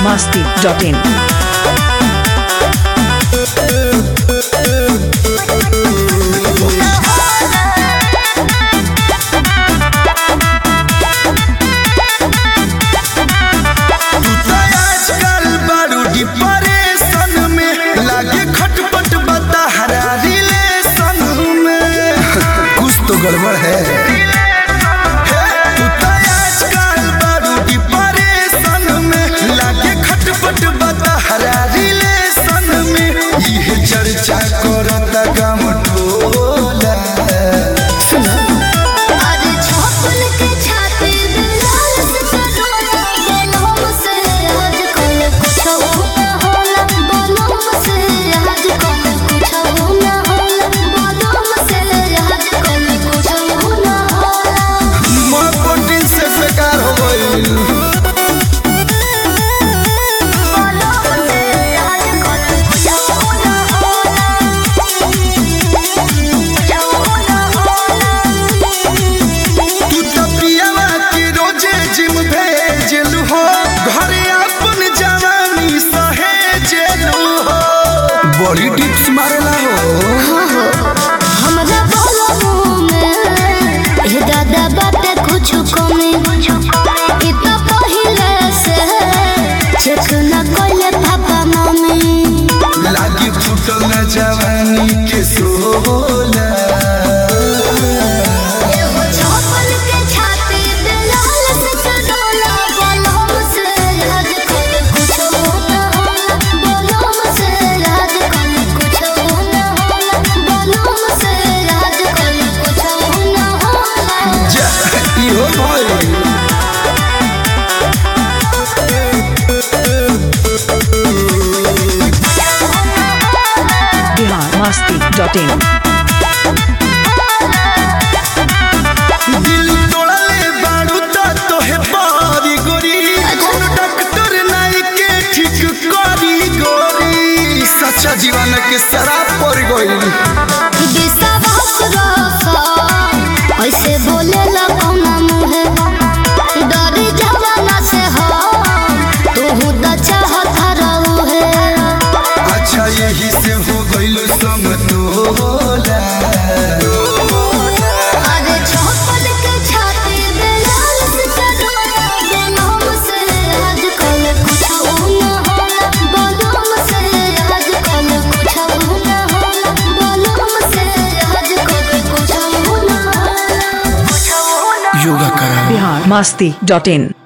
biharmasti.in गड़बड़ है तू तो आजकल बड़ू डिप्रेशन में लागे खटपट बता हरा रिलेशन में ये चर्चा करता गम टोला अरे छापल के छाते बिलाल से डोला बोलो से आजकल कुछ ना होला बोलो से आजकल कुछ ना होला बोलो से आजकल कुछ ना होला मोटिन से बेकार हो गई बड़ी टिप्स मारेला हो हमरा बोलो में ए दादा बाटे कुछ कमी इ तो पहिले से चेक न कोइले पापा मम्मी लागी फुटल न जवानी के सोला एगो छापल के छाती बिलाल से डोला बोलो से आजकल कुछ ना होला बोलो से आजकल कुछ ना होला बोलो से आजकल कुछ ना होला इहो भाई biharmasti.in दिल तोड़ले बाड़ू तोहे बारी गोरी कौन डॉक्टर नाई के ठीक करी गोरी सच्चा जीवन के शराब पड़ गई विश्वास रखो ऐसे बोले ला कौना मुहे डरी जवाना से हो तू त चाहत रहू है अच्छा यही से हो गइल समतोला अरे छापल के छाती बिलाल से डोला बोलो से आजकल कुछ ना होला बोलो से आजकल कुछ ना होला बोलो से आजकल कुछ ना होला योगा करा biharmasti.in